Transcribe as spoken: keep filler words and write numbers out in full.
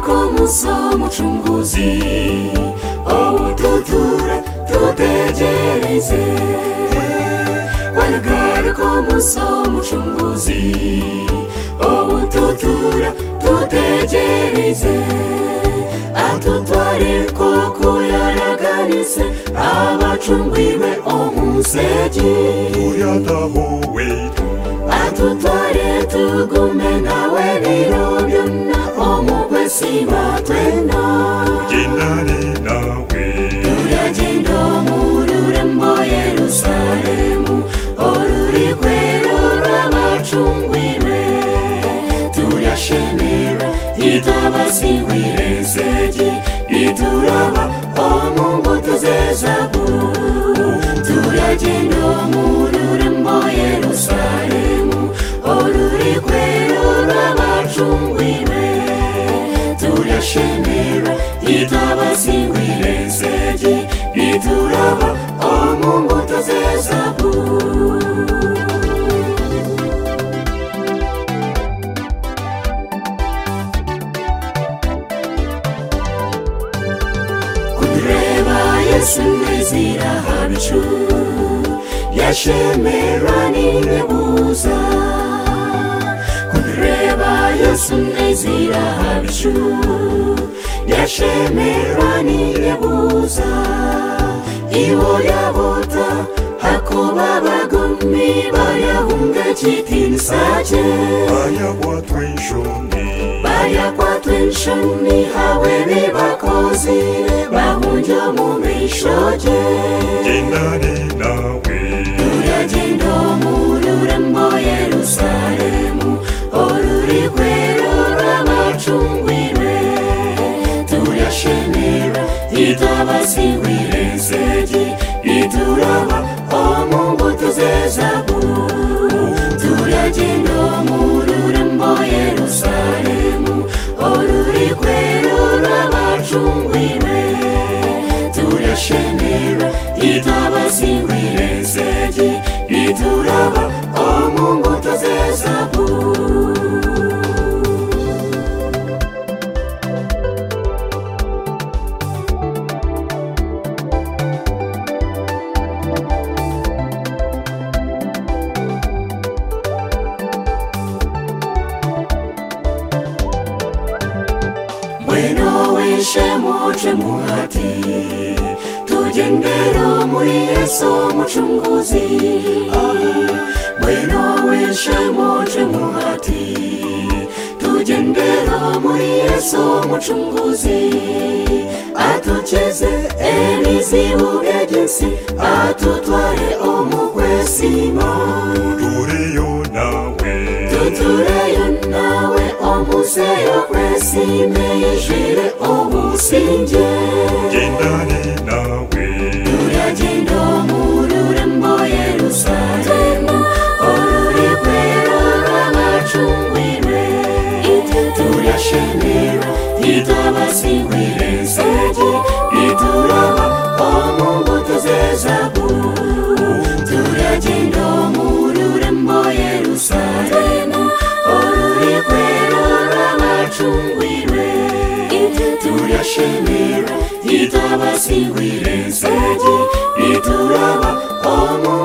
Muso muchunguzi oututura tutegereze wanagaruka muso muchunguzi oututura tutegereze atutware koko yaraganise abacungwiwe omusegi tuyatahowe atutware tugume nawe biro byonna omugwesiba twena tugendane nawe turagenda mu rurembo Yerusalemu orurikwero rw'abacungwiwe turashemera itabasingwire segi ituraba omungutu z'ezaburu turagenda mu rurembo Yerusalemu orurikwero rw'abacungwiwe turashemera itabasingwire segi ituraba omungutu z'ezaburu Yesu nezira habichu yashemera ninebuza kundreba Yesu nezira habichu yashemera ninebuza iwo yabota hakoba bagommi bayahunga chitini sache bayakwatwenshoni bayakwatwenshoni hawebi bakozire bahunjo mu mishoje tugendane nawe turagenda mu rurembo Yerusalemu orurikwero rw'abacungwiwe turashemera itabasingwire segi ituraba omungutu z'ezaburu turagenda mu rurembo Yerusalemu orurikwero rw'abacungwiwe turashemera itabasingwire segi ituraba omungutu z'ezaburu Bueno wishe muche muhati tugendero muri Yesu muchunguzi Bueno wishe muche muhati tugendero muri Yesu muchunguzi atucheze elizibu agency atutware omukwesima tutureyo nawe tutureyo nawe omuseyo kwesime yishire obusinje tugendane nawe turagenda mu rurembo Yerusalemu orurikwero rw'abacungwiwe turashemera itabasingwire segi ituraba omungutu z'ezaburu turagenda mu rurembo Yerusalemu orurikwero rw'abacungwiwe turashemera itabasingwire segi ituraba omungutu